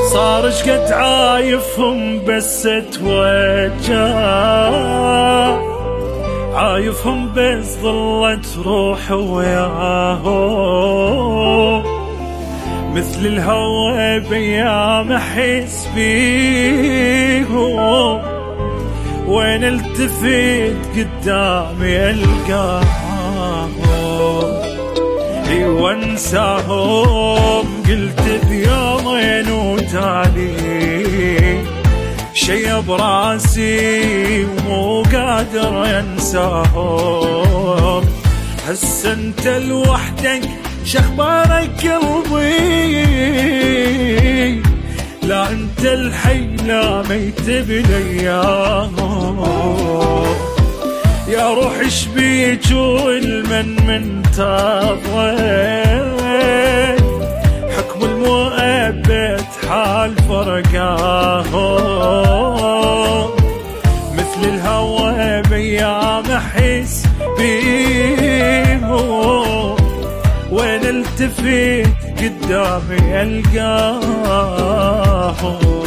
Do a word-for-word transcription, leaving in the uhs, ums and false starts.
صار شقد عايفهم بس اتوجه، عايفهم بس ظلت روح وياهم، مثل الهوى بيام احس بيهم، وين التفت قدامي القاهم، اي وانساهم قلت بيومين وتالي شي براسي ومو قادر انساهم. هسه انت لوحدك شخبارك قلبي، لا انت الحي لا ميت بالايام، يا روح اشبيك والمن من تضوي، حكم المؤبد حال فرقاهم، مثل الهوى بيام احس بيهم، وين التفت قدامي القاهم.